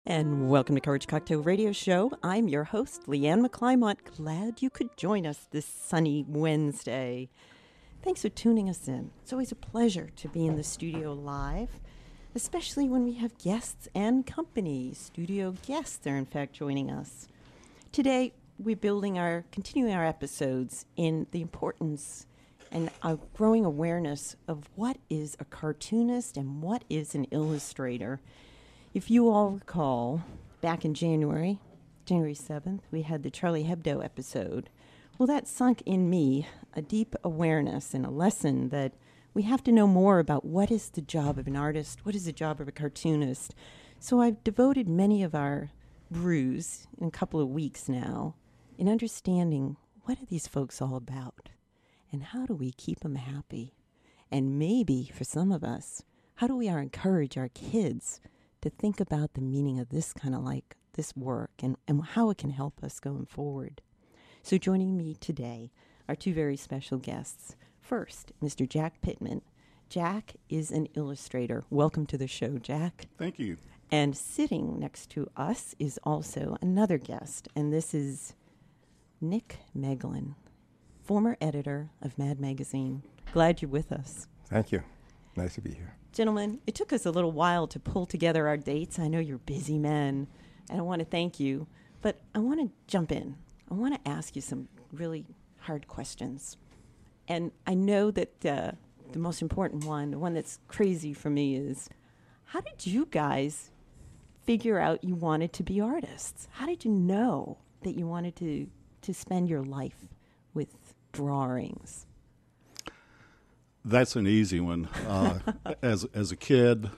And welcome to Courage Cocktail Radio Show. I'm your host, Leanne McClymont. Glad you could join us this sunny Wednesday. Thanks for tuning us in. It's always a pleasure to be in the studio live, especially when we have guests and company. Studio guests are, in fact, joining us. Today, we're continuing our episodes in the importance and a growing awareness of what is a cartoonist and what is an illustrator. If you all recall, back in January 7th, we had the Charlie Hebdo episode. Well, that sunk in me a deep awareness and a lesson that we have to know more about what is the job of an artist, what is the job of a cartoonist. So I've devoted many of our brews in a couple of weeks now in understanding what are these folks all about and how do we keep them happy? And maybe for some of us, how do we encourage our kids to think about the meaning of this kind of like this work and how it can help us going forward. So joining me today are two very special guests. First, Mr. Jack Pittman. Jack is an illustrator. Welcome to the show, Jack. Thank you. And sitting next to us is also another guest, and this is Nick Meglin, former editor of Mad Magazine. Glad you're with us. Thank you. Nice to be here. Gentlemen, it took us a little while to pull together our dates. I know you're busy men, and I want to thank you. But I want to jump in. I want to ask you some really hard questions. And I know that the most important one, the one that's crazy for me is, how did you guys figure out you wanted to be artists? How did you know that you wanted to spend your life with drawings? That's an easy one. As a kid,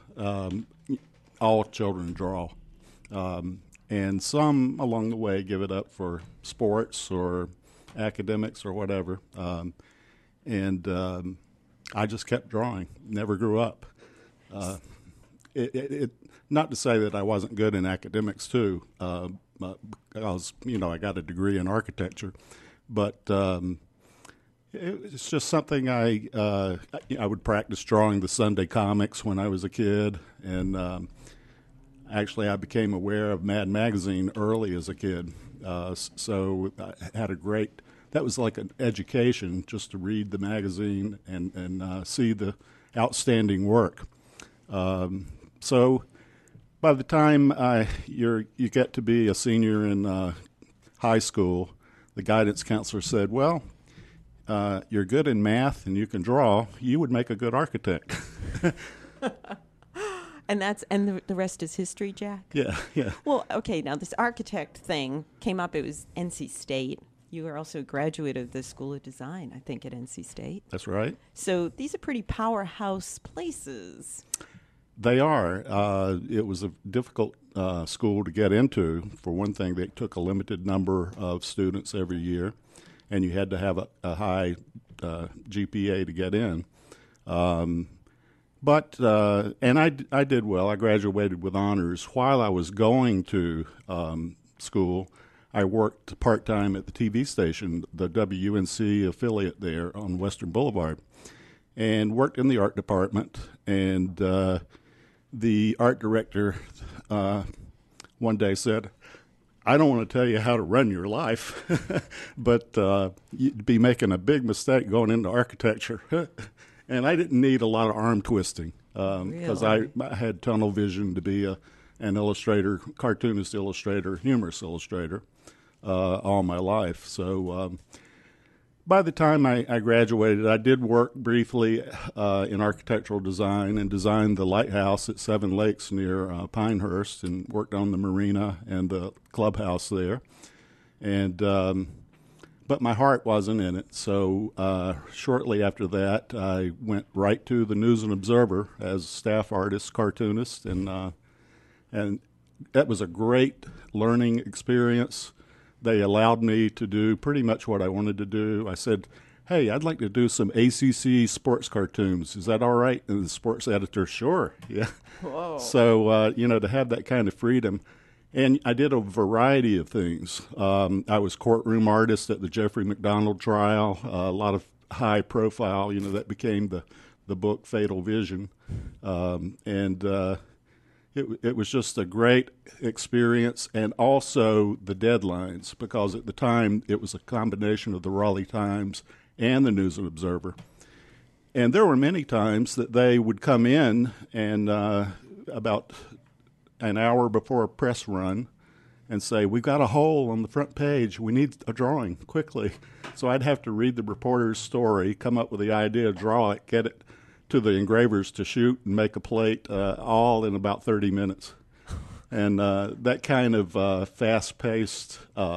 all children draw. And some along the way give it up for sports or academics or whatever. And I just kept drawing, never grew up. Not to say that I wasn't good in academics too, because, I got a degree in architecture. But it's just something I would practice drawing the Sunday comics when I was a kid, and actually I became aware of Mad Magazine early as a kid. So I had that was like an education just to read the magazine and see the outstanding work. So by the time you get to be a senior in high school, the guidance counselor said, well, you're good in math and you can draw, you would make a good architect. And the rest is history, Jack? Yeah. Well, okay, now this architect thing came up. It was NC State. You were also a graduate of the School of Design, I think, at NC State. That's right. So these are pretty powerhouse places. They are. It was a difficult school to get into. For one thing, they took a limited number of students every year, and you had to have a high GPA to get in. But I did well. I graduated with honors. While I was going to school, I worked part-time at the TV station, the WUNC affiliate there on Western Boulevard, and worked in the art department. And the art director one day said, I don't want to tell you how to run your life, but you'd be making a big mistake going into architecture. And I didn't need a lot of arm twisting because I had tunnel vision to be an illustrator, cartoonist illustrator, humorous illustrator all my life. So by the time I graduated, I did work briefly in architectural design and designed the lighthouse at Seven Lakes near Pinehurst, and worked on the marina and the clubhouse there. And but my heart wasn't in it. So shortly after that, I went right to the News and Observer as staff artist, cartoonist, and that was a great learning experience. They allowed me to do pretty much what I wanted to do. I said, hey, I'd like to do some ACC sports cartoons. Is that all right? And the sports editor, sure, yeah. Whoa. So, to have that kind of freedom. And I did a variety of things. I was courtroom artist at the Jeffrey McDonald trial, a lot of high profile, that became the book Fatal Vision. it was just a great experience, and also the deadlines, because at the time it was a combination of the Raleigh Times and the News and Observer. And there were many times that they would come in and about an hour before a press run and say, "We've got a hole on the front page. We need a drawing quickly." So I'd have to read the reporter's story, come up with the idea, draw it, get it to the engravers to shoot and make a plate, all in about 30 minutes. And that kind of fast-paced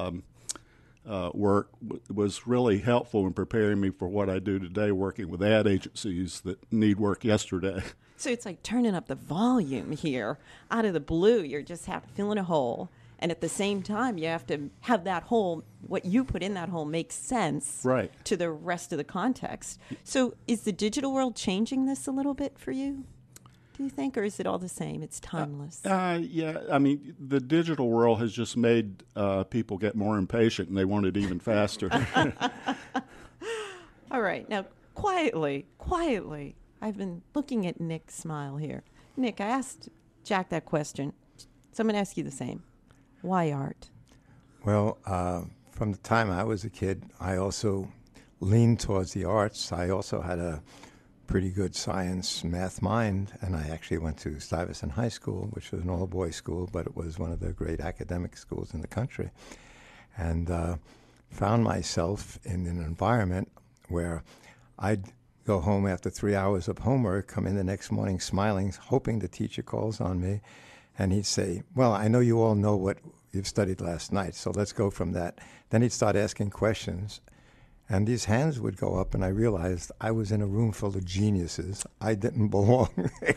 work was really helpful in preparing me for what I do today, working with ad agencies that need work yesterday. So it's like turning up the volume here. Out of the blue, you're just filling a hole. And at the same time, you have to have that hole, what you put in that hole, make sense Right. to the rest of the context. So is the digital world changing this a little bit for you, do you think, or is it all the same? It's timeless. Yeah, I mean, the digital world has just made people get more impatient, and they want it even faster. All right. Now, quietly, I've been looking at Nick's smile here. Nick, I asked Jack that question. So I'm going to ask you the same. Why art? Well, from the time I was a kid, I also leaned towards the arts. I also had a pretty good science, math mind, and I actually went to Stuyvesant High School, which was an all-boys school, but it was one of the great academic schools in the country. And found myself in an environment where I'd go home after 3 hours of homework, come in the next morning smiling, hoping the teacher calls on me, and he'd say, "Well, I know you all know what you've studied last night, so let's go from that." Then he'd start asking questions, and these hands would go up, and I realized I was in a room full of geniuses. I didn't belong.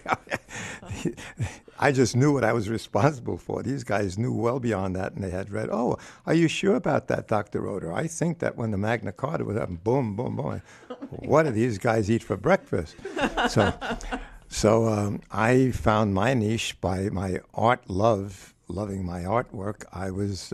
I just knew what I was responsible for. These guys knew well beyond that, and they had read, "Oh, are you sure about that, Dr. Roeder? I think that when the Magna Carta was up, boom, boom, boom. What do these guys eat for breakfast?" So I found my niche by my loving my artwork. I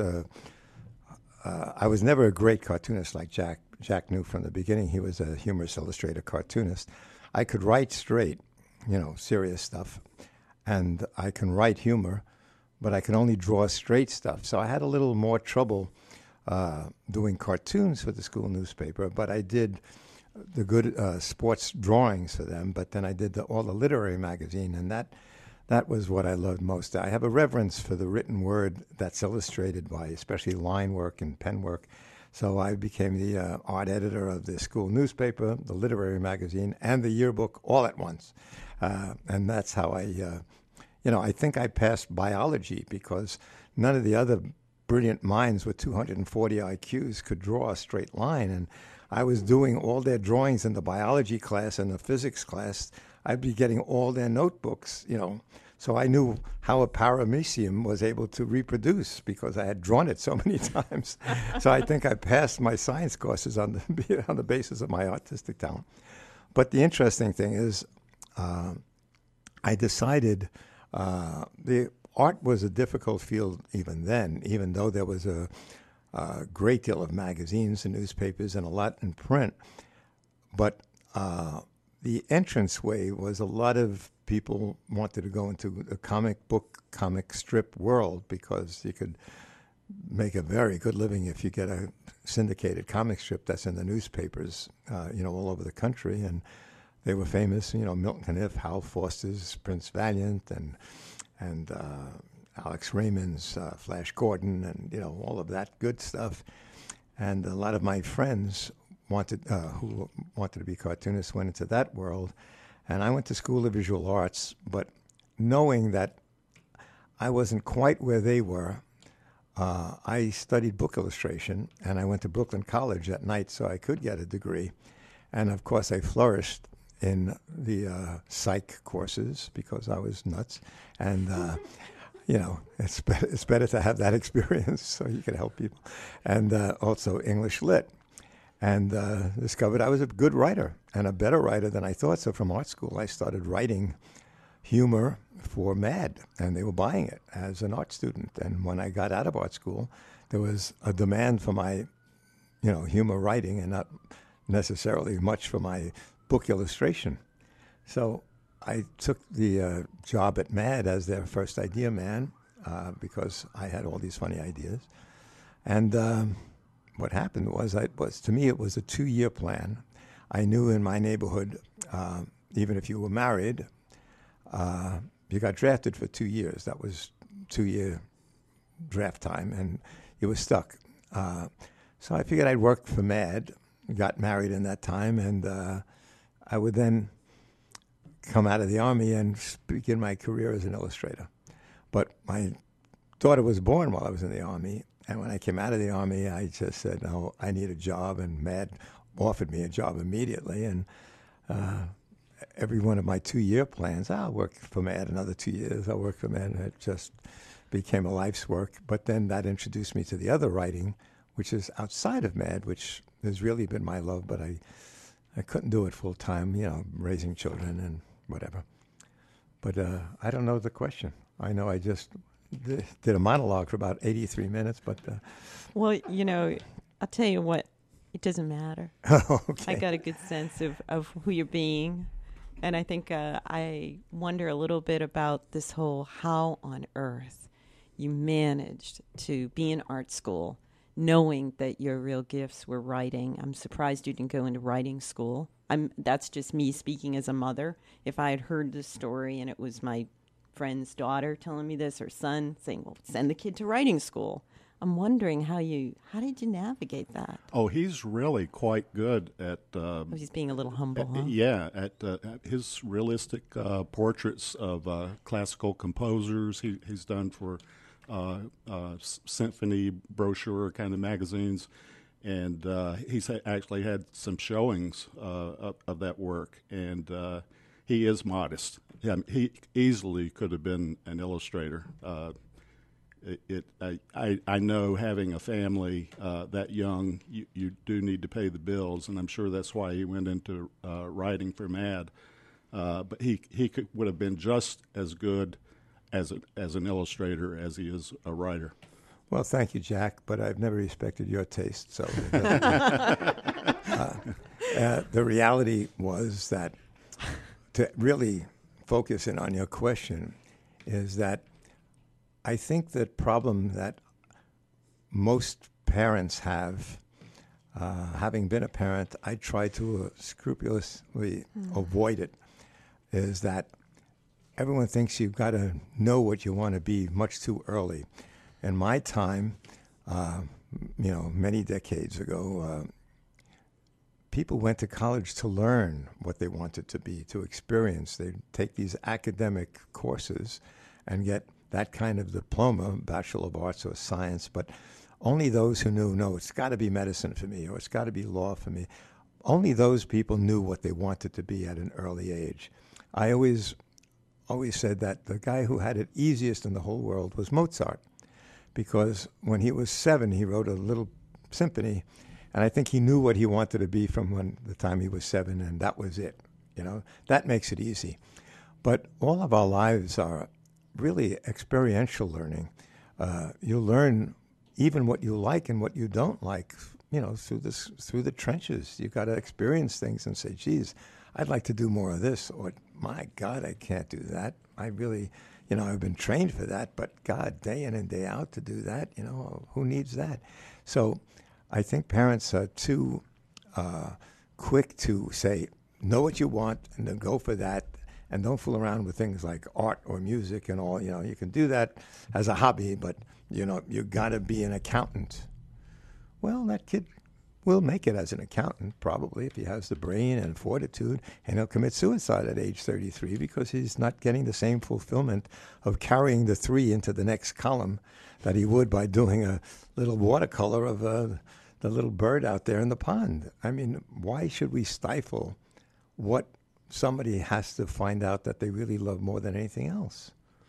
was never a great cartoonist like Jack. Jack knew from the beginning he was a Humorous Illustrated cartoonist. I could write straight, serious stuff, and I can write humor, but I can only draw straight stuff. So I had a little more trouble doing cartoons for the school newspaper, but I did the good sports drawings for them, but then I did all the literary magazine, and that was what I loved most. I have a reverence for the written word that's illustrated by especially line work and pen work. So I became the art editor of the school newspaper, the literary magazine, and the yearbook all at once. And that's how I think I passed biology because none of the other brilliant minds with 240 IQs could draw a straight line. And I was doing all their drawings in the biology class and the physics class. I'd be getting all their notebooks, So I knew how a paramecium was able to reproduce because I had drawn it so many times. So I think I passed my science courses on the basis of my artistic talent. But the interesting thing is I decided the art was a difficult field even then, even though there was a great deal of magazines and newspapers and a lot in print. But the entranceway was a lot of people wanted to go into the comic strip world because you could make a very good living if you get a syndicated comic strip that's in the newspapers, all over the country. And they were famous, Milton Caniff, Hal Foster's Prince Valiant, and Alex Raymond's Flash Gordon, and all of that good stuff. And a lot of my friends who wanted to be cartoonists went into that world. And I went to School of Visual Arts, but knowing that I wasn't quite where they were, I studied book illustration, and I went to Brooklyn College at night so I could get a degree. And of course, I flourished in the psych courses because I was nuts. And it's better to have that experience so you can help people. And also English Lit. And discovered I was a good writer and a better writer than I thought. So from art school, I started writing humor for Mad, and they were buying it as an art student. And when I got out of art school, there was a demand for my, humor writing and not necessarily much for my book illustration. So I took the job at MAD as their first idea man because I had all these funny ideas. And what happened was, to me, it was a 2-year plan. I knew in my neighborhood, even if you were married, you got drafted for 2 years. That was 2-year draft time, and you were stuck. So I figured I'd work for MAD, got married in that time, and I would then come out of the Army and begin my career as an illustrator. But my daughter was born while I was in the Army, and when I came out of the Army, I just said, no, I need a job, and MAD offered me a job immediately, and every one of my 2-year plans, I'll work for MAD another 2 years, I'll work for MAD, and it just became a life's work. But then that introduced me to the other writing, which is outside of MAD, which has really been my love, but I couldn't do it full time, raising children and whatever. But I don't know the question. I know I just did a monologue for about 83 minutes, but... Well, I'll tell you what, it doesn't matter. Okay. I got a good sense of who you're being. And I think I wonder a little bit about this whole how on earth you managed to be in art school knowing that your real gifts were writing. I'm surprised you didn't go into writing school. That's just me speaking as a mother. If I had heard this story and it was my friend's daughter telling me this or son saying, well, send the kid to writing school. I'm wondering how did you navigate that? Oh, he's really quite good at... he's being a little humble, huh? Yeah, at his realistic portraits of classical composers. He's done for symphony brochure kind of magazines, and he's actually had some showings of that work, and he is modest. Yeah, he easily could have been an illustrator. I know having a family that young, you do need to pay the bills, and I'm sure that's why he went into writing for MAD. But he would have been just as good as an illustrator as he is a writer. Well, thank you, Jack, but I've never respected your taste. So the reality was that to really focus in on your question is that I think the problem that most parents have, having been a parent, I try to scrupulously avoid it, is that everyone thinks you've got to know what you want to be much too early. In my time, many decades ago, people went to college to learn what they wanted to be, to experience. They'd take these academic courses and get that kind of diploma, Bachelor of Arts or Science, but only those who knew, no, it's got to be medicine for me, or it's got to be law for me. Only those people knew what they wanted to be at an early age. I always said that the guy who had it easiest in the whole world was Mozart, because when he was 7, he wrote a little symphony, and I think he knew what he wanted to be from the time he was 7, and that was it. That makes it easy. But all of our lives are really experiential learning. You learn even what you like and what you don't like, through the trenches. You've got to experience things and say, geez, I'd like to do more of this, or my God, I can't do that. I really, I've been trained for that, but God, day in and day out to do that, who needs that? So I think parents are too quick to say, know what you want and then go for that. And don't fool around with things like art or music and all. You can do that as a hobby, but, you got to be an accountant. Well, that kid will make it as an accountant, probably, if he has the brain and fortitude, and he'll commit suicide at age 33 because he's not getting the same fulfillment of carrying the 3 into the next column that he would by doing a little watercolor of the little bird out there in the pond. I mean, why should we stifle what somebody has to find out that they really love more than anything else?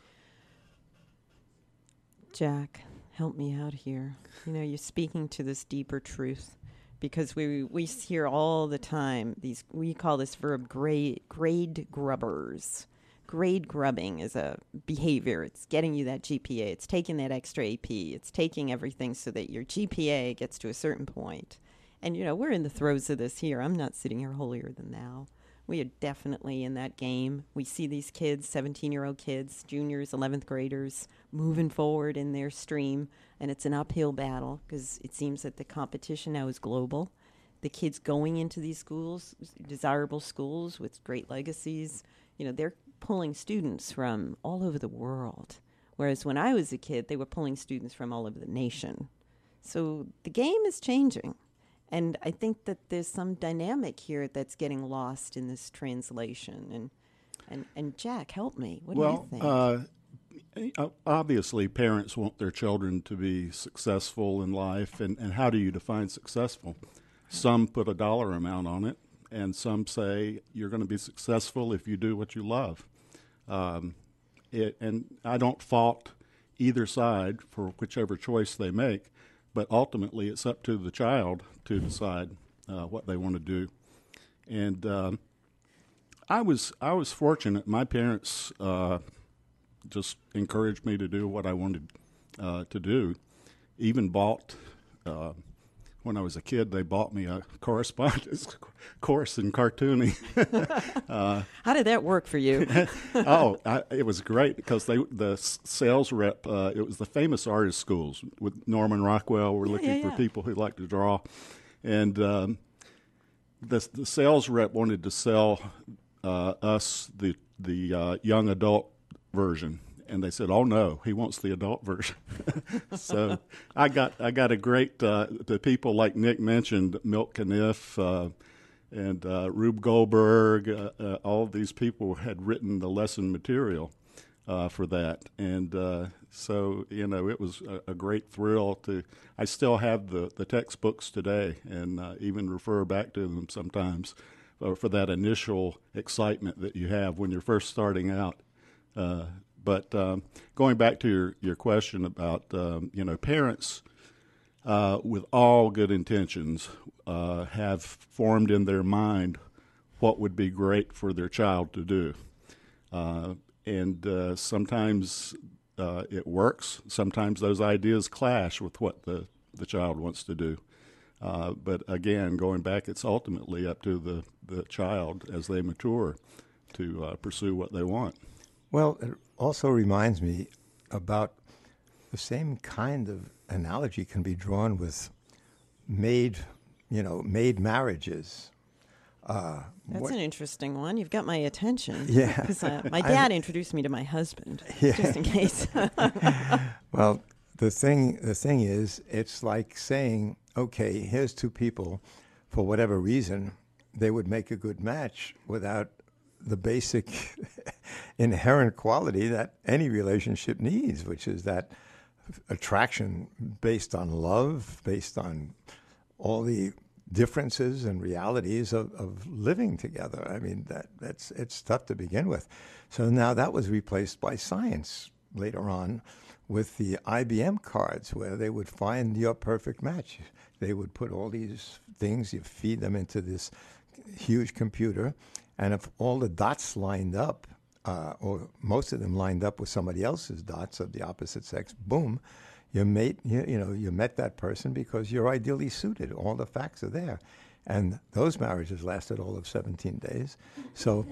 Jack, help me out here. You're speaking to this deeper truth, because we hear all the time we call this verb grade grubbers. Grade grubbing is a behavior. It's getting you that GPA. It's taking that extra AP. It's taking everything so that your GPA gets to a certain point. And we're in the throes of this here. I'm not sitting here holier than thou. We are definitely in that game. We see these kids, 17-year-old kids, juniors, 11th graders, moving forward in their stream, and it's an uphill battle because it seems that the competition now is global. The kids going into these schools, desirable schools with great legacies, they're pulling students from all over the world. Whereas when I was a kid, they were pulling students from all over the nation. So the game is changing. And I think that there's some dynamic here that's getting lost in this translation. And Jack, help me. What do you think? Obviously, parents want their children to be successful in life. And how do you define successful? Some put a dollar amount on it, and some say you're going to be successful if you do what you love. And I don't fault either side for whichever choice they make. But ultimately, it's up to the child to decide what they want to do. And I was fortunate. My parents just encouraged me to do what I wanted to do. Even bought, when I was a kid, they bought me a correspondence course in cartooning. How did that work for you? It was great because the sales rep, it was the famous artist schools with Norman Rockwell. We're looking for people who like to draw. And the sales rep wanted to sell us the young adult version. And they said, "Oh no, he wants the adult version." So I got a great the people like Nick mentioned, Milt Caniff and Rube Goldberg. All of these people had written the lesson material for that, and so it was a great thrill to. I still have the textbooks today, and even refer back to them sometimes for that initial excitement that you have when you're first starting out. But going back to your question about, parents with all good intentions have formed in their mind what would be great for their child to do. And sometimes it works. Sometimes those ideas clash with what the child wants to do. But again, going back, it's ultimately up to the child as they mature to pursue what they want. Well, it also reminds me about the same kind of analogy can be drawn with made marriages. That's an interesting one. You've got my attention. Yeah. Because my dad introduced me to my husband, just in case. Well, the thing is, it's like saying, okay, here's two people, for whatever reason, they would make a good match without the basic inherent quality that any relationship needs, which is that attraction based on love, based on all the differences and realities of living together. I mean, it's tough to begin with. So now that was replaced by science later on with the IBM cards, where they would find your perfect match. They would put all these things, you feed them into this huge computer, and if all the dots lined up, or most of them lined up with somebody else's dots of the opposite sex, boom, you met that person because you're ideally suited. All the facts are there. And those marriages lasted all of 17 days. So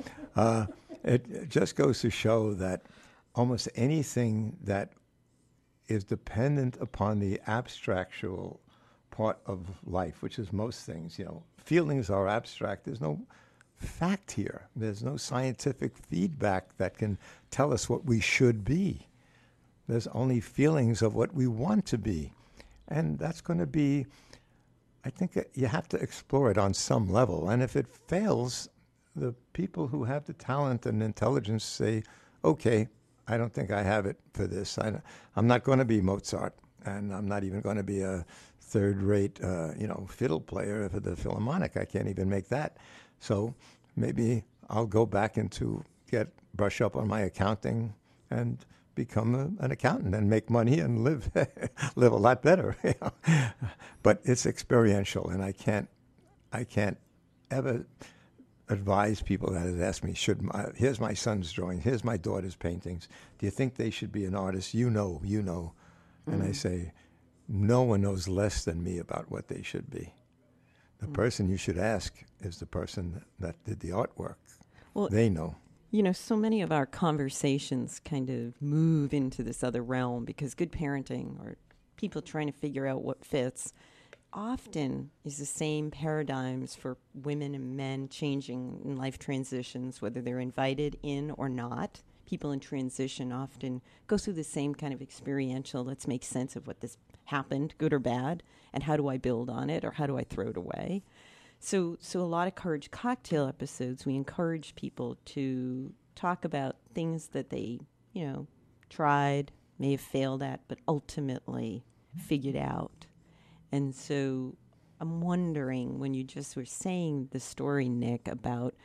it just goes to show that almost anything that is dependent upon the abstractual part of life, which is most things, feelings are abstract. There's no fact here. There's no scientific feedback that can tell us what we should be. There's only feelings of what we want to be. And that's going to be, I think you have to explore it on some level. And if it fails, the people who have the talent and intelligence say, okay, I don't think I have it for this. I'm not going to be Mozart, and I'm not even going to be a third-rate, fiddle player for the Philharmonic. I can't even make that. So maybe I'll go back brush up on my accounting and become an accountant and make money and live a lot better. But it's experiential, and I can't ever advise people that have asked me, here's my son's drawing, here's my daughter's paintings. Do you think they should be an artist? You know. And I say, no one knows less than me about what they should be. The person you should ask is the person that did the artwork. Well, they know. So many of our conversations kind of move into this other realm because good parenting or people trying to figure out what fits often is the same paradigms for women and men changing in life transitions, whether they're invited in or not. People in transition often go through the same kind of experiential, let's make sense of what this happened, good or bad, and how do I build on it or how do I throw it away? So a lot of Courage Cocktail episodes, we encourage people to talk about things that they, tried, may have failed at, but ultimately figured out. And so I'm wondering, when you just were saying the story, Nick, about,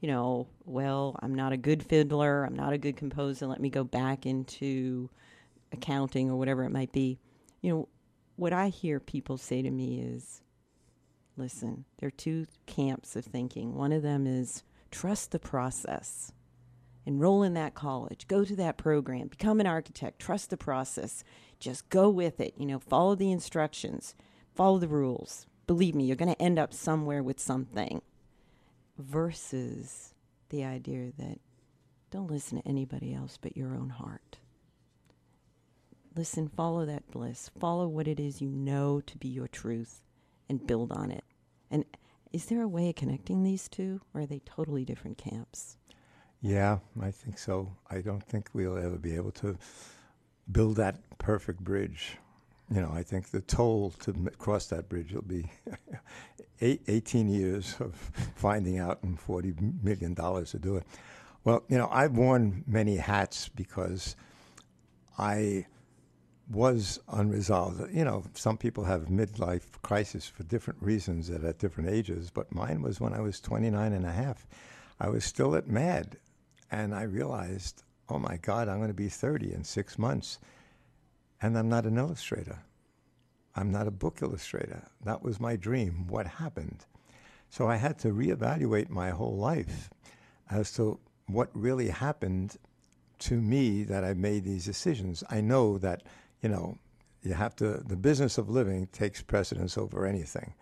I'm not a good fiddler, I'm not a good composer, let me go back into accounting or whatever it might be. What I hear people say to me is, listen, there are two camps of thinking. One of them is trust the process. Enroll in that college. Go to that program. Become an architect. Trust the process. Just go with it. Follow the instructions. Follow the rules. Believe me, you're going to end up somewhere with something. Versus the idea that don't listen to anybody else but your own heart. Listen, follow that bliss. Follow what it is you know to be your truth and build on it. And is there a way of connecting these two, or are they totally different camps? Yeah, I think so. I don't think we'll ever be able to build that perfect bridge. I think the toll to cross that bridge will be 18 years of finding out and $40 million to do it. Well, I've worn many hats because I was unresolved. Some people have midlife crisis for different reasons at different ages, but mine was when I was 29 and a half. I was still at MAD, and I realized, oh my God, I'm going to be 30 in 6 months, and I'm not an illustrator. I'm not a book illustrator. That was my dream. What happened? So I had to reevaluate my whole life as to what really happened to me that I made these decisions. I know that you have to, the business of living takes precedence over anything.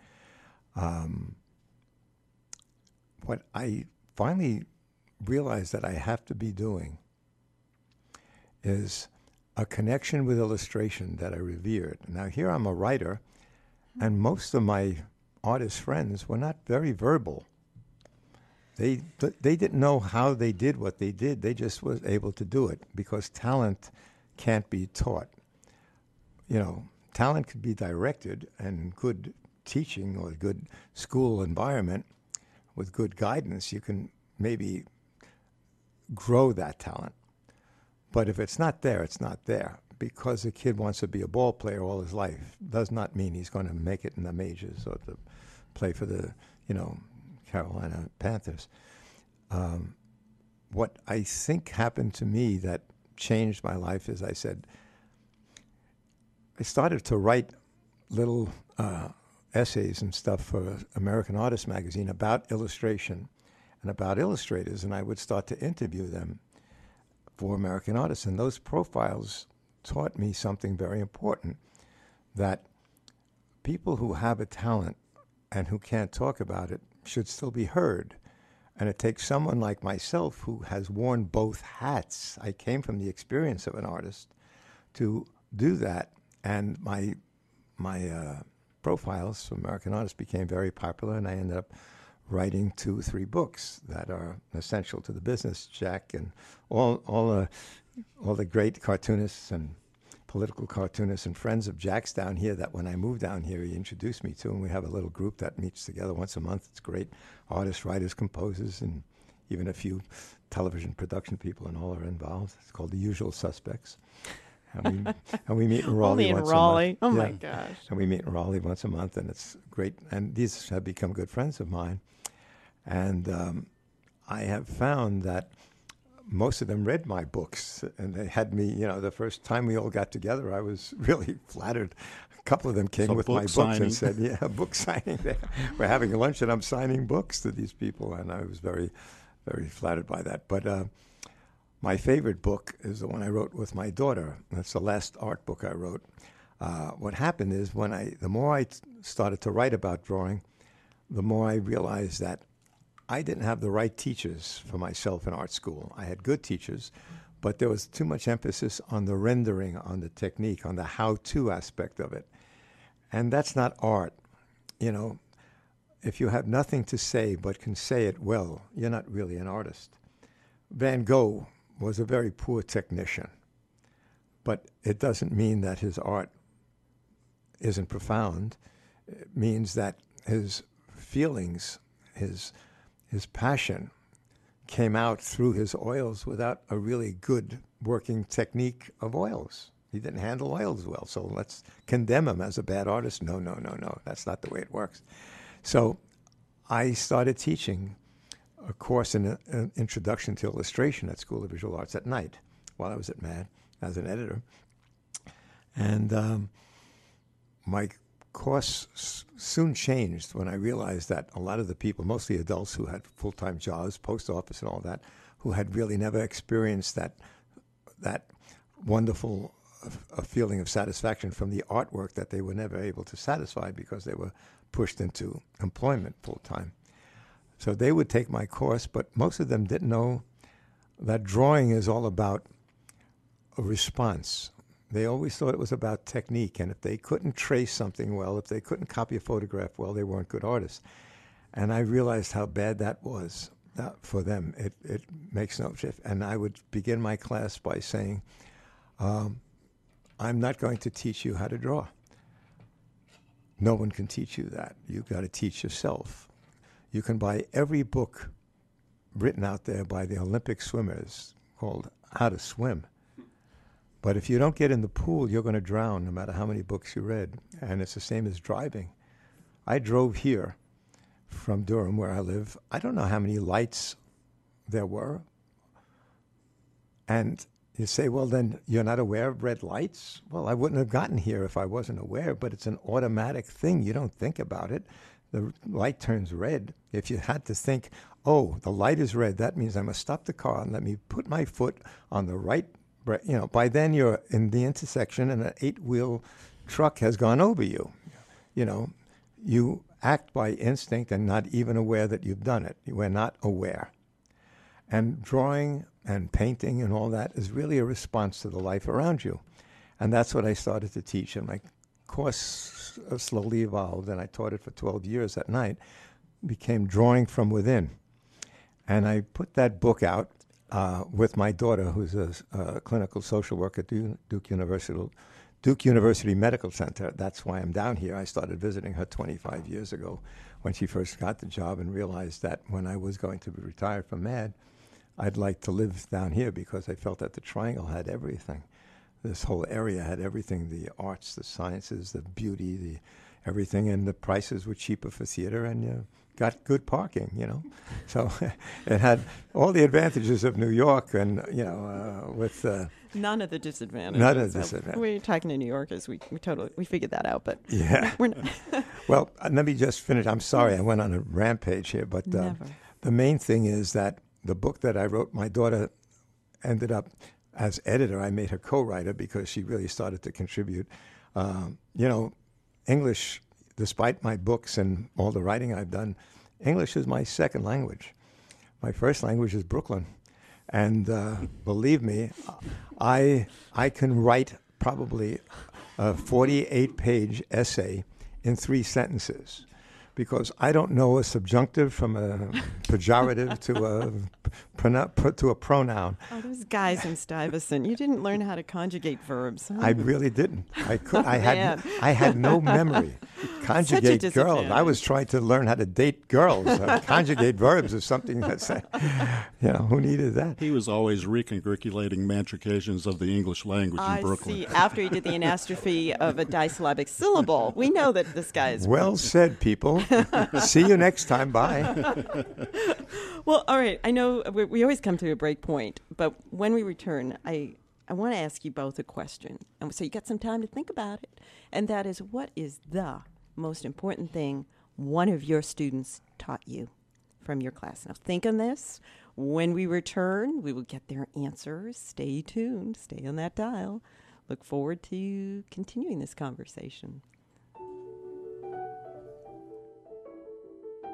What I finally realized that I have to be doing is a connection with illustration that I revered. Now, here I'm a writer, and most of my artist friends were not very verbal. They didn't know how they did what they did. They just was able to do it because talent can't be taught. Talent could be directed, and good teaching or good school environment with good guidance, you can maybe grow that talent. But if it's not there, it's not there. Because a kid wants to be a ball player all his life does not mean he's going to make it in the majors or to play for the, Carolina Panthers. What I think happened to me that changed my life is I said, I started to write little essays and stuff for American Artist magazine about illustration and about illustrators, and I would start to interview them for American Artists. And those profiles taught me something very important, that people who have a talent and who can't talk about it should still be heard. And it takes someone like myself who has worn both hats. I came from the experience of an artist to do that. And my profiles for American Artists became very popular, and I ended up writing 2 or 3 books that are essential to the business. Jack and all the great cartoonists and political cartoonists and friends of Jack's down here that when I moved down here, he introduced me to, and we have a little group that meets together once a month. It's great. Artists, writers, composers, and even a few television production people, and all are involved. It's called The Usual Suspects. And we meet in Raleigh only in once Raleigh. a month. Oh, my gosh. And we meet in Raleigh once a month, and it's great. And these have become good friends of mine. And I have found that most of them read my books, and they had me, the first time we all got together, I was really flattered. A couple of them came with my books and said, yeah, book signing. We're having lunch, and I'm signing books to these people, and I was very, very flattered by that. But my favorite book is the one I wrote with my daughter. That's the last art book I wrote. What happened is the more I started to write about drawing, the more I realized that I didn't have the right teachers for myself in art school. I had good teachers, but there was too much emphasis on the rendering, on the technique, on the how-to aspect of it. And that's not art. You know, if you have nothing to say but can say it well, you're not really an artist. Van Gogh was a very poor technician, but it doesn't mean that his art isn't profound. It means that his feelings, his passion came out through his oils without a really good working technique of oils. He didn't handle oils well, so let's condemn him as a bad artist. No. That's not the way it works. So I started teaching a course in an introduction to illustration at School of Visual Arts at night while I was at MAD as an editor. And my course soon changed when I realized that a lot of the people, mostly adults who had full-time jobs, post office and all that, who had really never experienced that wonderful feeling of satisfaction from the artwork that they were never able to satisfy because they were pushed into employment full-time. So they would take my course, but most of them didn't know that drawing is all about a response. They always thought it was about technique, and if they couldn't trace something well, if they couldn't copy a photograph well, they weren't good artists. And I realized how bad that was for them. It makes no difference. And I would begin my class by saying, I'm not going to teach you how to draw. No one can teach you that. You've got to teach yourself. You can buy every book written out there by the Olympic swimmers called How to Swim. But if you don't get in the pool, you're going to drown no matter how many books you read. And it's the same as driving. I drove here from Durham, where I live. I don't know how many lights there were. And you say, well, then you're not aware of red lights? Well, I wouldn't have gotten here if I wasn't aware, but it's an automatic thing. You don't think about it. The light turns red. If you had to think, oh, the light is red, that means I must stop the car and let me put my foot on the right. You know, by then you're in the intersection and an 8-wheel truck has gone over you. You know, you act by instinct and not even aware that you've done it. We're not aware. And drawing and painting and all that is really a response to the life around you. And that's what I started to teach. And my course slowly evolved, and I taught it for 12 years at night, became Drawing from Within. And I put that book out with my daughter, who's a clinical social worker at Duke University Medical Center. That's why I'm down here. I started visiting her 25 years ago when she first got the job and realized that when I was going to be retired from MAD, I'd like to live down here because I felt that the Triangle had everything. This whole area had everything, the arts, the sciences, the beauty, the everything, and the prices were cheaper for theater, and you got good parking, you know. So it had all the advantages of New York, and, you know, with... none of the disadvantages. None of the disadvantages. We're talking to New Yorkers. We figured that out, but... Yeah. We're not. Well, let me just finish. I'm sorry I went on a rampage here, but the main thing is that the book that I wrote, my daughter ended up as editor. I made her co-writer because she really started to contribute. You know, English, despite my books and all the writing I've done, English is my second language. My first language is Brooklyn. And believe me, I can write probably a 48-page essay in 3 sentences because I don't know a subjunctive from a pejorative to a pronoun. Oh, those guys in Stuyvesant, you didn't learn how to conjugate verbs. Huh? I really didn't. I had no memory. Conjugate girls. I was trying to learn how to date girls. Conjugate verbs is something that's, you know, who needed that? He was always recongratulating mantrications of the English language in Brooklyn. See, after he did the anastrophe of a disyllabic syllable, we know that this guy is... Well said, people. See you next time. Bye. Well, all right. I know we always come to a break point, but when we return, I want to ask you both a question. And so you got some time to think about it. And that is, what is the most important thing one of your students taught you from your class? Now, think on this. When we return, we will get their answers. Stay tuned. Stay on that dial. Look forward to continuing this conversation.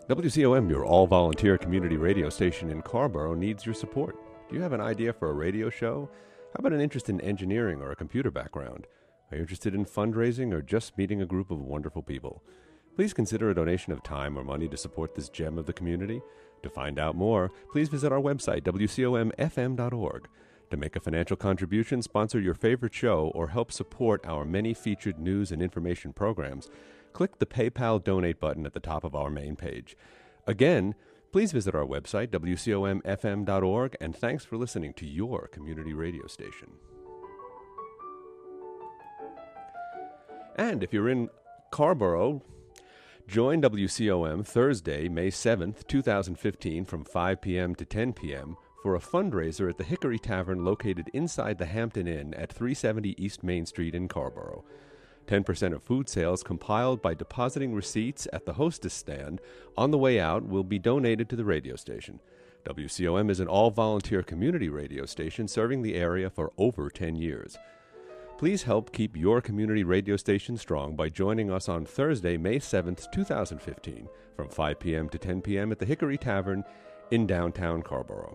WCOM, your all-volunteer community radio station in Carrboro, needs your support. Do you have an idea for a radio show? How about an interest in engineering or a computer background? Are you interested in fundraising or just meeting a group of wonderful people? Please consider a donation of time or money to support this gem of the community. To find out more, please visit our website, wcomfm.org. To make a financial contribution, sponsor your favorite show, or help support our many featured news and information programs, click the PayPal Donate button at the top of our main page. Again, please visit our website, wcomfm.org, and thanks for listening to your community radio station. And if you're in Carrboro, join WCOM Thursday, May 7th, 2015, from 5 p.m. to 10 p.m. for a fundraiser at the Hickory Tavern located inside the Hampton Inn at 370 East Main Street in Carrboro. 10% of food sales compiled by depositing receipts at the hostess stand on the way out will be donated to the radio station. WCOM is an all-volunteer community radio station serving the area for over 10 years. Please help keep your community radio station strong by joining us on Thursday, May 7th, 2015, from 5 p.m. to 10 p.m. at the Hickory Tavern in downtown Carrboro.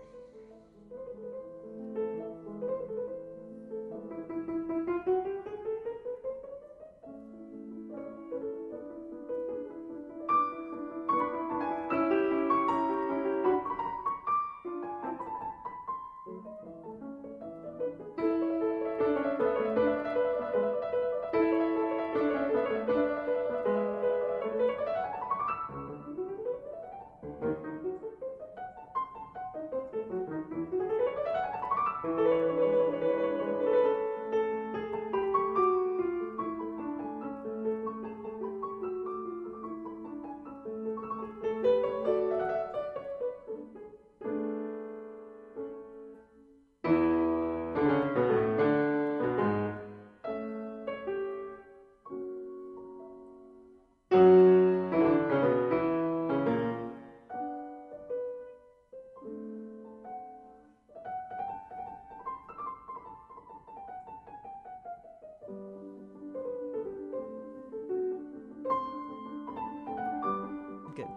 Good.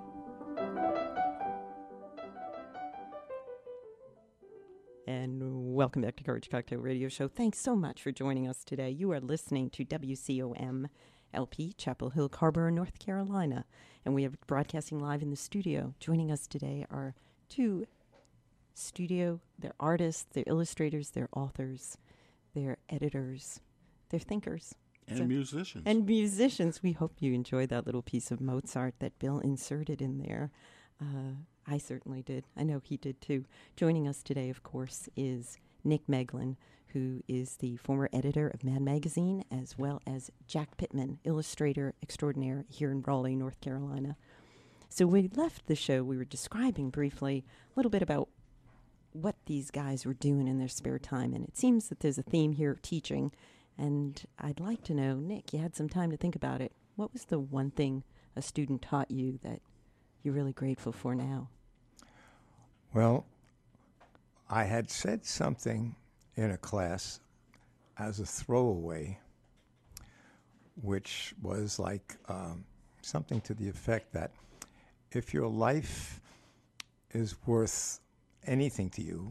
And welcome back to Courage Cocktail Radio Show. Thanks so much for joining us today. You are listening to WCOM LP, Chapel Hill, Carrboro, North Carolina. And we are broadcasting live in the studio. Joining us today are two they're artists, they're illustrators, they're authors, they're editors, they're thinkers. And musicians. And musicians. We hope you enjoyed that little piece of Mozart that Bill inserted in there. I certainly did. I know he did too. Joining us today, of course, is Nick Meglin, who is the former editor of Mad Magazine, as well as Jack Pittman, illustrator extraordinaire here in Raleigh, North Carolina. So when we left the show, we were describing briefly a little bit about what these guys were doing in their spare time. And it seems that there's a theme here of teaching. And I'd like to know, Nick, you had some time to think about it. What was the one thing a student taught you that you're really grateful for now? Well, I had said something in a class as a throwaway, which was like something to the effect that if your life is worth anything to you,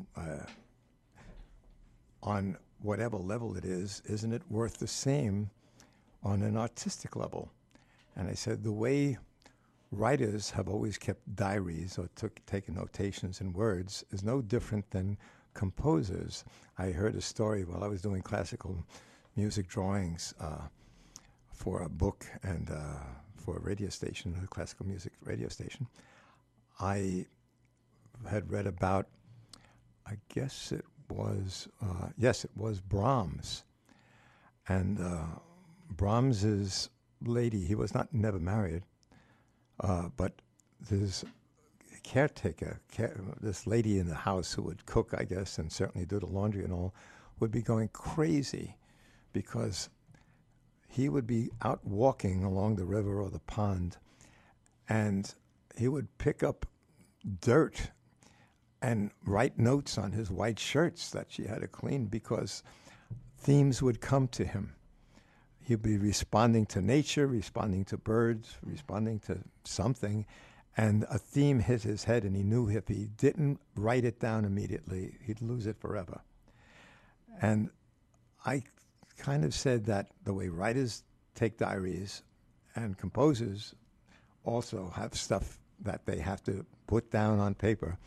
on whatever level it is, isn't it worth the same on an artistic level? And I said, the way writers have always kept diaries or taken notations in words is no different than composers. I heard a story while I was doing classical music drawings for a book and for a radio station, a classical music radio station. I had read about, I guess it was Brahms. And Brahms's lady, he was never married, but this caretaker, this lady in the house who would cook, I guess, and certainly do the laundry and all, would be going crazy because he would be out walking along the river or the pond, and he would pick up dirt and write notes on his white shirts that she had to clean because themes would come to him. He'd be responding to nature, responding to birds, responding to something, and a theme hit his head, and he knew if he didn't write it down immediately, he'd lose it forever. And I kind of said that the way writers take diaries and composers also have stuff that they have to put down on paper.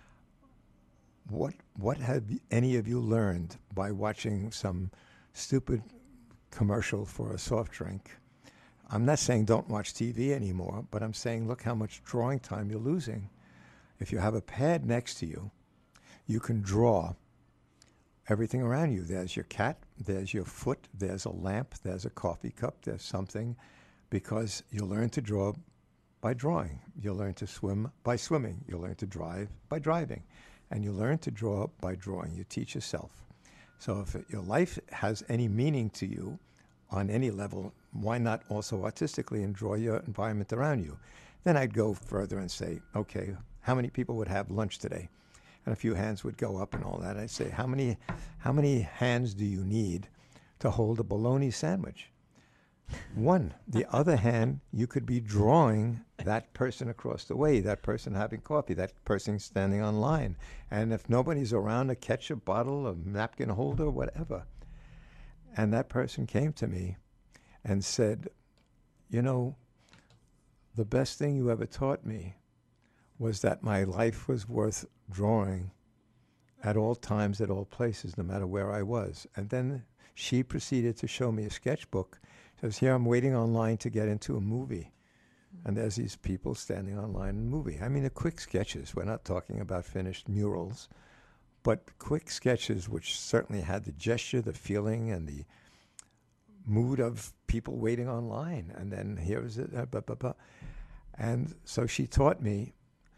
What have any of you learned by watching some stupid commercial for a soft drink? I'm not saying don't watch TV anymore, but I'm saying look how much drawing time you're losing. If you have a pad next to you, you can draw everything around you. There's your cat, there's your foot, there's a lamp, there's a coffee cup, there's something, because you learn to draw by drawing. You'll learn to swim by swimming. You'll learn to drive by driving. And you learn to draw by drawing. You teach yourself. So if your life has any meaning to you on any level, why not also artistically and draw your environment around you? Then I'd go further and say, okay, how many people would have lunch today? And a few hands would go up and all that. I'd say, how many hands do you need to hold a bologna sandwich? One. The other hand, you could be drawing that person across the way, that person having coffee, that person standing on line. And if nobody's around, a ketchup bottle, a napkin holder, whatever. And that person came to me and said, you know, the best thing you ever taught me was that my life was worth drawing at all times, at all places, no matter where I was. And then she proceeded to show me a sketchbook. She says, here I'm waiting online to get into a movie. And there's these people standing online in a movie. I mean, the quick sketches. We're not talking about finished murals, but quick sketches which certainly had the gesture, the feeling, and the mood of people waiting online. And then here's it, blah, blah, blah. And so she taught me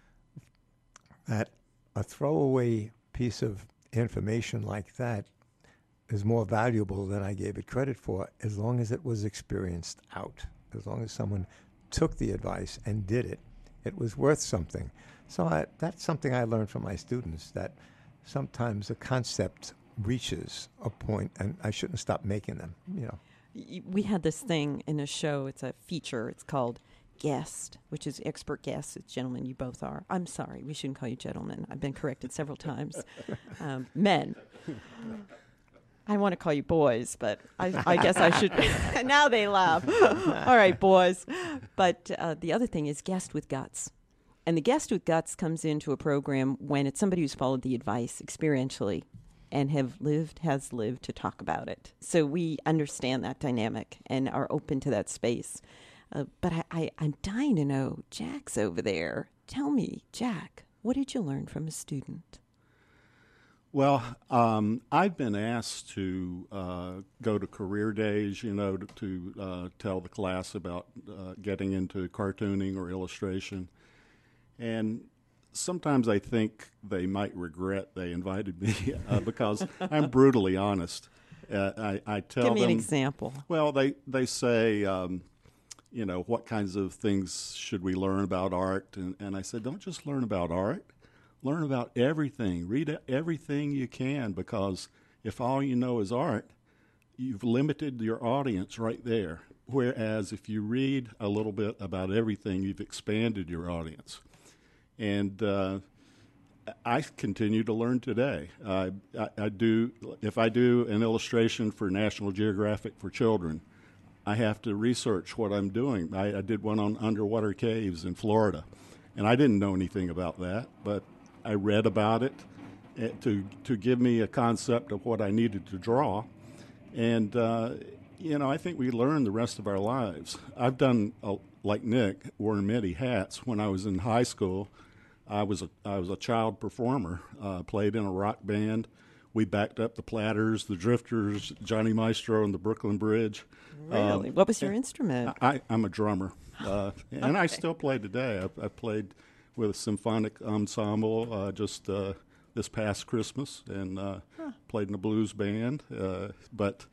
that a throwaway piece of information like that is more valuable than I gave it credit for, as long as it was experienced out. As long as someone took the advice and did it, it was worth something. So that's something I learned from my students, that sometimes a concept reaches a point and I shouldn't stop making them, you know. We had this thing in a show, it's a feature, it's called Guest, which is expert guests. It's gentlemen, you both are. I'm sorry, we shouldn't call you gentlemen. I've been corrected several times. Men. I want to call you boys, but I guess I should. Now they laugh. All right, boys. But the other thing is guest with guts. And the guest with guts comes into a program when it's somebody who's followed the advice experientially and has lived to talk about it. So we understand that dynamic and are open to that space. But I'm dying to know, Jack's over there. Tell me, Jack, what did you learn from a student? Well, I've been asked to go to career days, you know, to tell the class about getting into cartooning or illustration. And sometimes I think they might regret they invited me because I'm brutally honest. I tell them. Give me an example. Well, they say, you know, what kinds of things should we learn about art? And I said, don't just learn about art. Learn about everything. Read everything you can, because if all you know is art, you've limited your audience right there. Whereas if you read a little bit about everything, you've expanded your audience. And I continue to learn today. I do. If I do an illustration for National Geographic for children, I have to research what I'm doing. I did one on underwater caves in Florida, and I didn't know anything about that, but I read about it to give me a concept of what I needed to draw. And, you know, I think we learn the rest of our lives. I've done, like Nick, worn many hats. When I was in high school, I was a child performer, played in a rock band. We backed up the Platters, the Drifters, Johnny Maestro, and the Brooklyn Bridge. Really? What was your instrument? I'm a drummer, and I still play today. I played with a symphonic ensemble just this past Christmas, and played in a blues band. But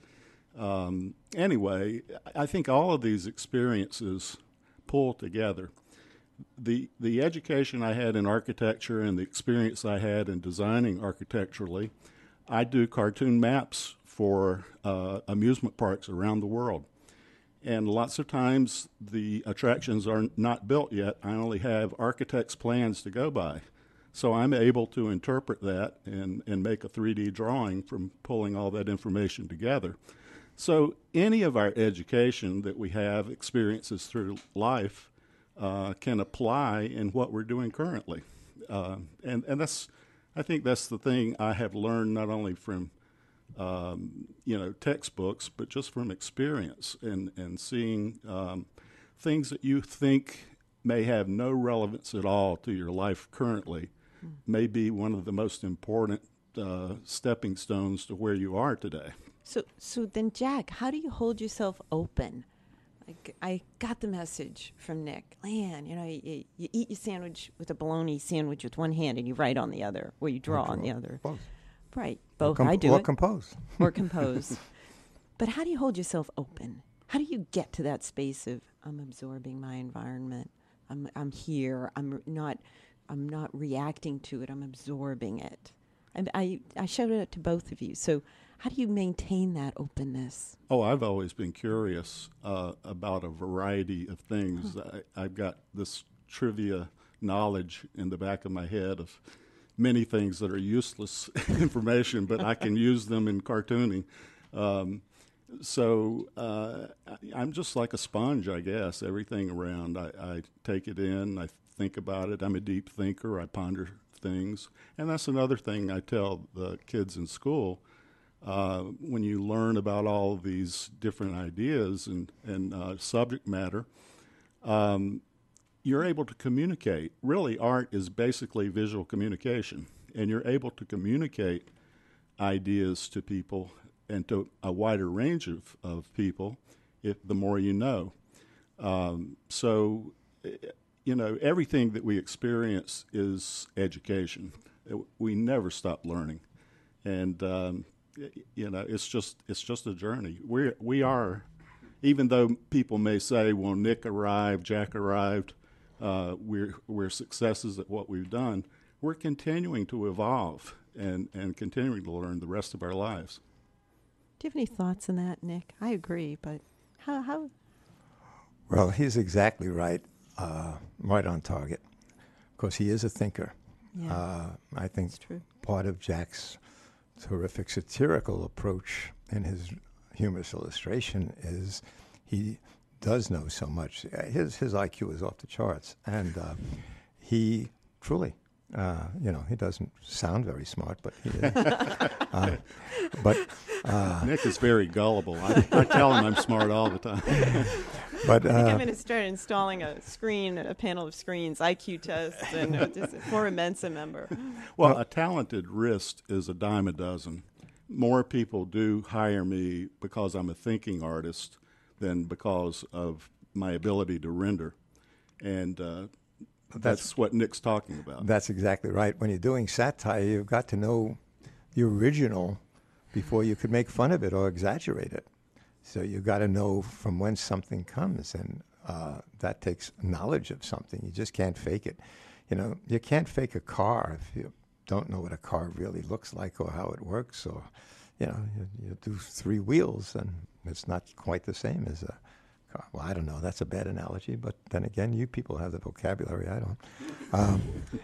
anyway, I think all of these experiences pull together. The education I had in architecture and the experience I had in designing architecturally, I do cartoon maps for amusement parks around the world. And lots of times the attractions are not built yet. I only have architect's plans to go by. So I'm able to interpret that and make a 3D drawing from pulling all that information together. So any of our education that we have, experiences through life, can apply in what we're doing currently. And that's, I think that's the thing I have learned not only from textbooks, but just from experience and seeing things that you think may have no relevance at all to your life currently may be one of the most important stepping stones to where you are today. So then, Jack, how do you hold yourself open? Like, I got the message from Nick. Leanne, you eat your sandwich with a bologna sandwich with one hand and you write on the other, or you draw on the other. Both. Right, both. I do it. Or compose. Or compose. But how do you hold yourself open? How do you get to that space of, I'm absorbing my environment, I'm here, I'm not reacting to it, I'm absorbing it? And I showed it to both of you. So how do you maintain that openness? Oh, I've always been curious about a variety of things. I've got this trivia knowledge in the back of my head of many things that are useless information, but I can use them in cartooning. So I'm just like a sponge, I guess. Everything around, I take it in, I think about it. I'm a deep thinker. I ponder things. And that's another thing I tell the kids in school. When you learn about all of these different ideas and subject matter, you're able to communicate. Really, art is basically visual communication, and you're able to communicate ideas to people and to a wider range of people the more you know. So, everything that we experience is education. We never stop learning, and it's just a journey. We are, even though people may say, "Well, Nick arrived, Jack arrived," we're successes at what we've done. We're continuing to evolve and continuing to learn the rest of our lives. Do you have any thoughts on that, Nick? I agree, but how? Well, he's exactly right, right on target, because he is a thinker. Yeah, I think that's true. Part part of Jack's terrific satirical approach in his humorous illustration is he does know so much. His IQ is off the charts, and he truly, he doesn't sound very smart, but he is. Nick is very gullible. I tell him I'm smart all the time. But I think I'm going to start installing a panel of screens, IQ tests, and just for a Mensa member. Well, a talented wrist is a dime a dozen. More people do hire me because I'm a thinking artist than because of my ability to render. And that's what Nick's talking about. That's exactly right. When you're doing satire, you've got to know the original before you could make fun of it or exaggerate it. So you've got to know from whence something comes, and that takes knowledge of something. You just can't fake it. You can't fake a car if you don't know what a car really looks like or how it works. Or, you do three wheels, and it's not quite the same as a car. Well, I don't know. That's a bad analogy, but then again, you people have the vocabulary. I don't.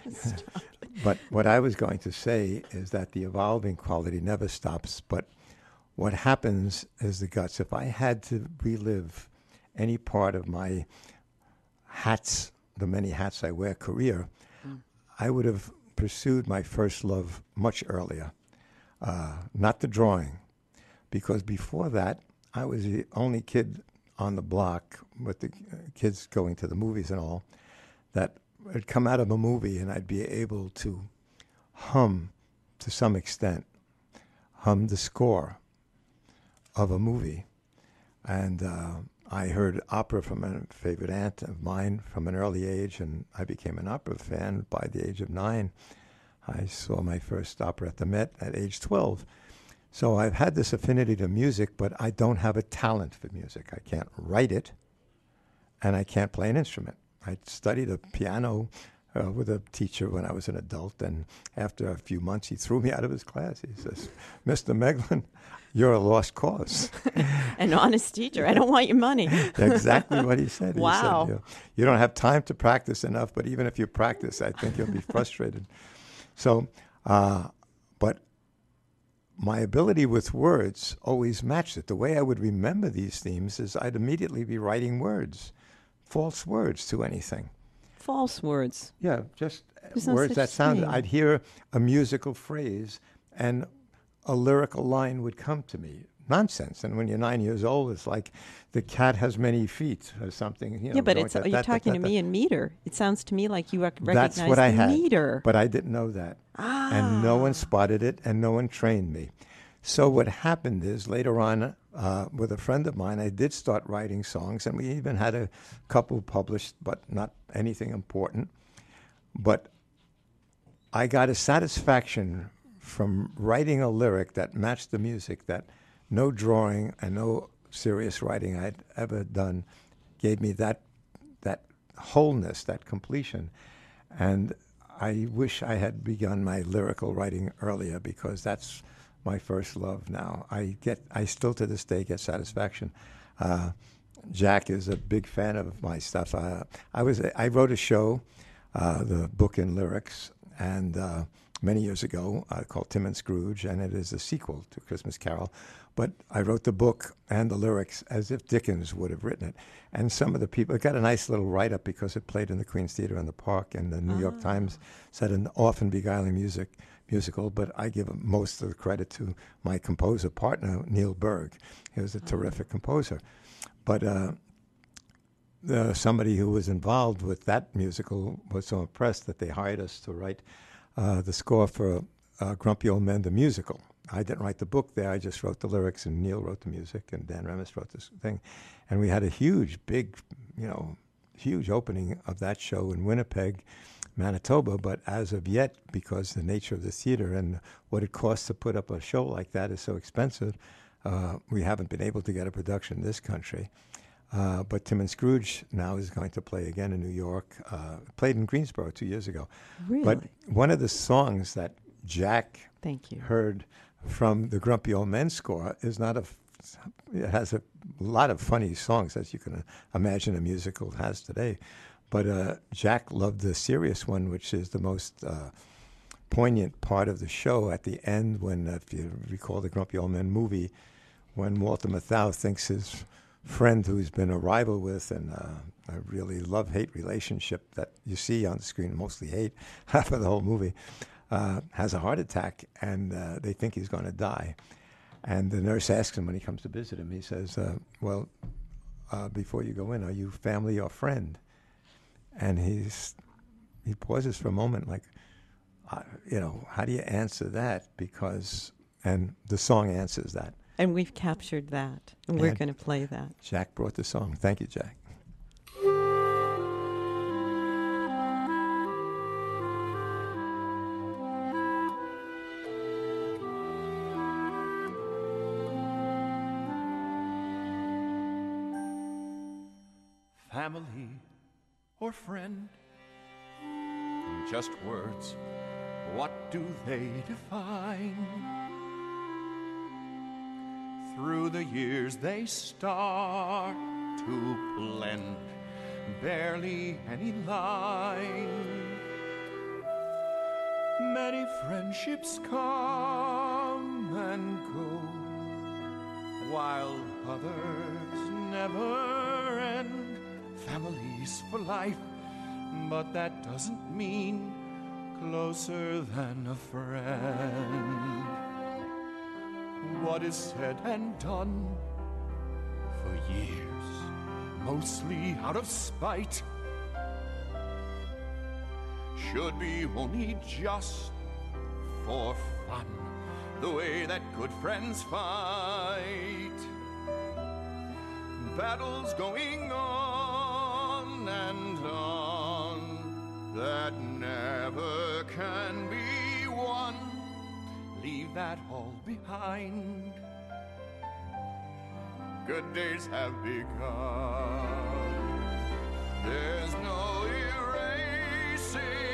But what I was going to say is that the evolving quality never stops, but what happens is the guts. If I had to relive any part of my hats, the many hats I wear career, I would have pursued my first love much earlier. Not the drawing, because before that, I was the only kid on the block with the kids going to the movies and all that would come out of a movie and I'd be able to hum, to some extent, the score of a movie. And I heard opera from a favorite aunt of mine from an early age, and I became an opera fan by the age of 9. I saw my first opera at the Met at age 12. So I've had this affinity to music, but I don't have a talent for music. I can't write it, and I can't play an instrument. I studied the piano with a teacher when I was an adult, and after a few months, he threw me out of his class. He says, "Mr. Meglin, you're a lost cause." An honest teacher. I don't want your money. Exactly what he said. Wow. He said, you don't have time to practice enough, but even if you practice, I think you'll be frustrated. So, but my ability with words always matched it. The way I would remember these themes is I'd immediately be writing words, false words to anything. False words. Yeah, just There's no words such that sounded. thing. I'd hear a musical phrase, and a lyrical line would come to me. Nonsense. And when you're 9 years old, it's like the cat has many feet or something. You know, Yeah, but going it's you're talking to me in meter. It sounds to me like you recognize That's what I the had, meter. but I didn't know that. And no one spotted it, and no one trained me. So what happened is later on, with a friend of mine, I did start writing songs, and we even had a couple published, but not anything important. But I got a satisfaction from writing a lyric that matched the music that no drawing and no serious writing I'd ever done gave me that wholeness, that completion. And I wish I had begun my lyrical writing earlier, because that's my first love now. I still to this day get satisfaction. Jack is a big fan of my stuff. I wrote a show, the Book and Lyrics, and many years ago called Tim and Scrooge, and it is a sequel to Christmas Carol. But I wrote the book and the lyrics as if Dickens would have written it. And some of the people, it got a nice little write-up because it played in the Queen's Theater in the Park, and the New York Times said an often beguiling musical, but I give most of the credit to my composer partner, Neil Berg. He was a terrific composer. But somebody who was involved with that musical was so impressed that they hired us to write the score for Grumpy Old Men, the musical. I didn't write the book there. I just wrote the lyrics, and Neil wrote the music, and Dan Remis wrote this thing. And we had a huge opening of that show in Winnipeg, Manitoba. But as of yet, because the nature of the theater and what it costs to put up a show like that is so expensive, we haven't been able to get a production in this country. But Tim and Scrooge now is going to play again in New York. Played in Greensboro 2 years ago. Really? But one of the songs that Jack Thank you. heard from the Grumpy Old Men score is it has a lot of funny songs, as you can imagine a musical has today. But Jack loved the serious one, which is the most poignant part of the show at the end, when, if you recall the Grumpy Old Men movie, when Walter Matthau thinks his friend, who's been a rival with and a really love-hate relationship that you see on the screen, mostly hate, half of the whole movie, has a heart attack, and they think he's going to die. And the nurse asks him when he comes to visit him, he says, before you go in, are you family or friend? And he pauses for a moment, like, how do you answer that? And the song answers that. And we've captured that, and we're going to play that. Jack brought the song. Thank you, Jack. Family or friend, just words, what do they define? Through the years they start to blend, barely any line. Many friendships come and go, while others never end. Families for life, but that doesn't mean closer than a friend. What is said and done for years, mostly out of spite, should be only just for fun, the way that good friends fight. Battles going on and on that never can be won. Leave that all behind. Good days have begun. There's no erasing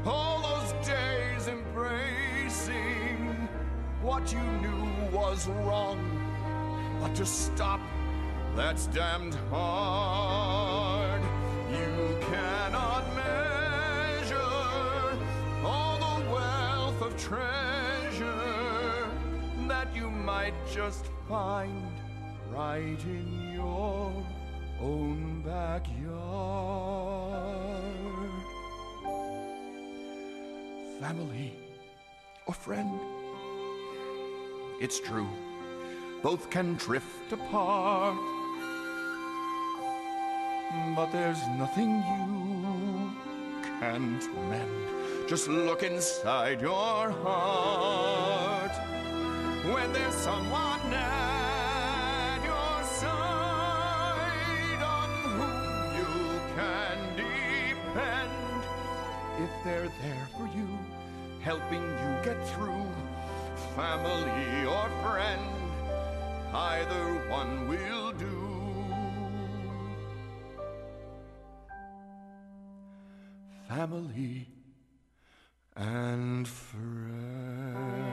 all those days embracing what you knew was wrong, but to stop, that's damned hard. You cannot measure all the wealth of treasure that you might just find right in your own backyard. Family or friend, it's true, both can drift apart, but there's nothing you can't mend. Just look inside your heart. When there's someone at your side on whom you can depend, if they're there for you, helping you get through, family or friend, either one will do. Family and friends.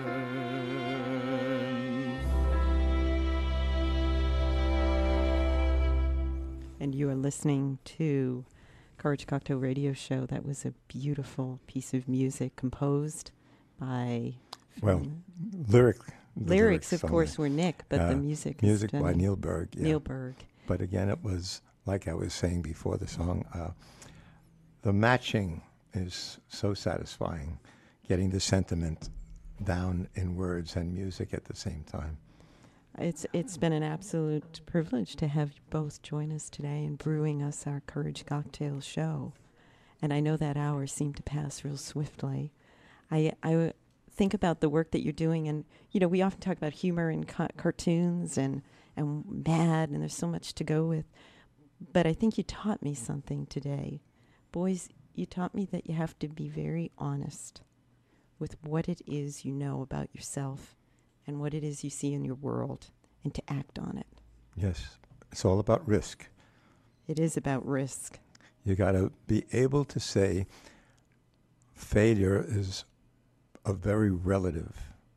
And you are listening to Courage Cocktail Radio Show. That was a beautiful piece of music composed by... Well, lyrics of course, were Nick, but the music is by Neil Berg. Yeah. Neil Berg. But again, it was, like I was saying before the song, the matching is so satisfying, getting the sentiment down in words and music at the same time. It's been an absolute privilege to have you both join us today in brewing us our Courage Cocktail show. And I know that hour seemed to pass real swiftly. I think about the work that you're doing, and we often talk about humor in cartoons and mad, and there's so much to go with. But I think you taught me something today. Boys, you taught me that you have to be very honest with what it is you know about yourself and what it is you see in your world, and to act on it. Yes, it's all about risk. It is about risk. You got to be able to say failure is a very relative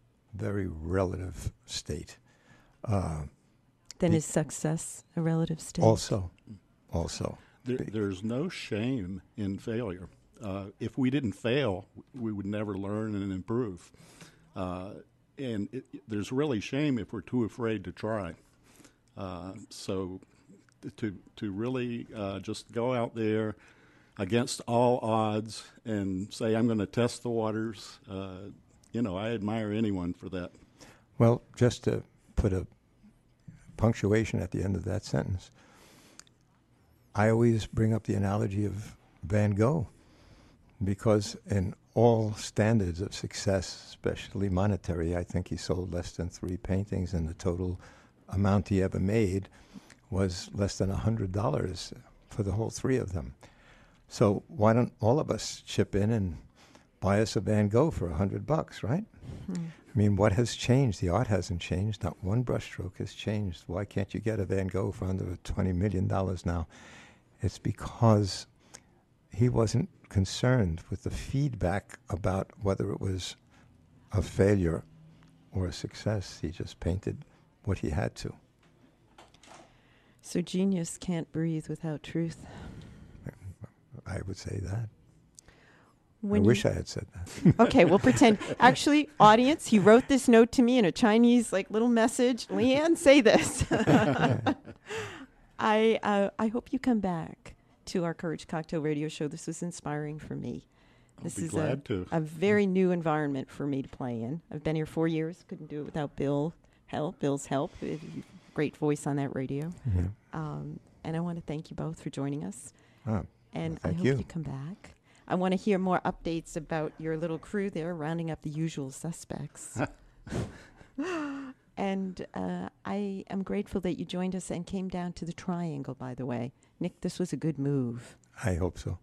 state. Then is success a relative state? Also. There's no shame in failure. If we didn't fail, we would never learn and improve. And there's really shame if we're too afraid to try. So to really just go out there against all odds and say, I'm going to test the waters, I admire anyone for that. Well, just to put a punctuation at the end of that sentence, I always bring up the analogy of Van Gogh, because in all standards of success, especially monetary, I think he sold less than 3 paintings, and the total amount he ever made was less than $100 for the whole 3 of them. So why don't all of us chip in and buy us a Van Gogh for $100, right? Mm-hmm. I mean, what has changed? The art hasn't changed. Not one brushstroke has changed. Why can't you get a Van Gogh for under $20 million now? It's because he wasn't concerned with the feedback about whether it was a failure or a success. He just painted what he had to. So genius can't breathe without truth. I would say that. When I wish I had said that. Okay, we'll pretend. Actually, audience, he wrote this note to me in a Chinese little message. Leanne, say this. I hope you come back to our Courage Cocktail Radio Show. This was inspiring for me. This is a very new environment for me to play in. I've been here 4 years. Couldn't do it without Bill's help. Great voice on that radio. Mm-hmm. And I want to thank you both for joining us. And I hope you come back. I want to hear more updates about your little crew there, rounding up the usual suspects. And I am grateful that you joined us and came down to the Triangle, by the way. Nick, this was a good move. I hope so.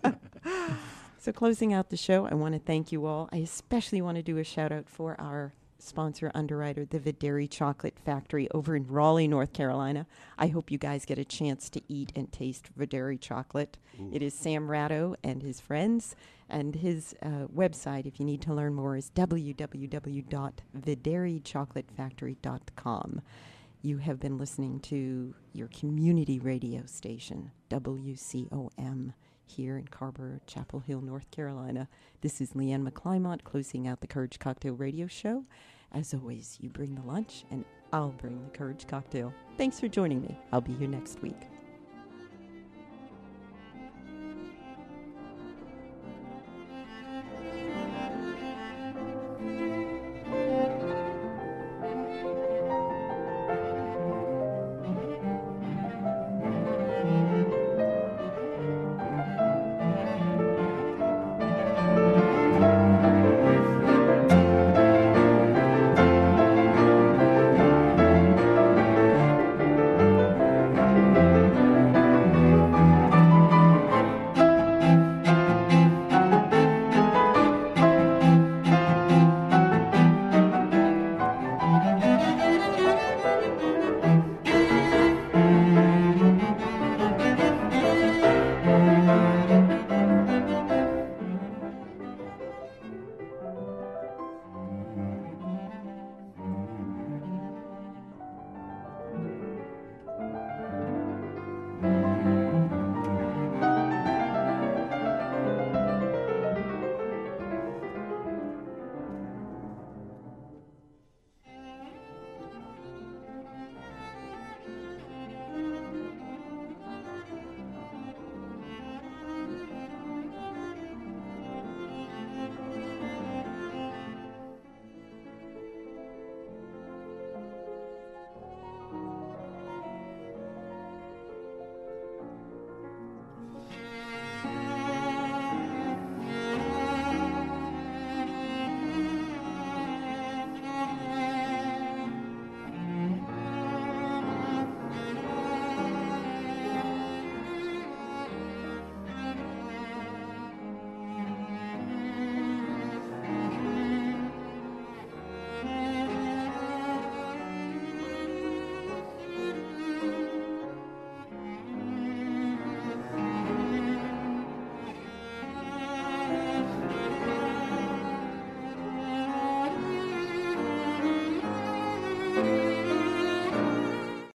So closing out the show, I want to thank you all. I especially want to do a shout out for our sponsor underwriter, the Videri Chocolate Factory over in Raleigh, North Carolina. I hope you guys get a chance to eat and taste Videri chocolate. Ooh. It is Sam Ratto and his friends, and his website, if you need to learn more, is www.viderichocolatefactory.com. You have been listening to your community radio station, WCOM, here in Carrboro, Chapel Hill, North Carolina. This is Leanne McClymont closing out the Courage Cocktail Radio Show. As always, you bring the lunch, and I'll bring the Courage Cocktail. Thanks for joining me. I'll be here next week.